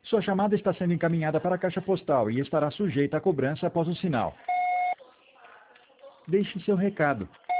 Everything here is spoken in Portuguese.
Sua chamada está sendo encaminhada para a caixa postal e estará sujeita a cobrança após o sinal. Deixe seu recado.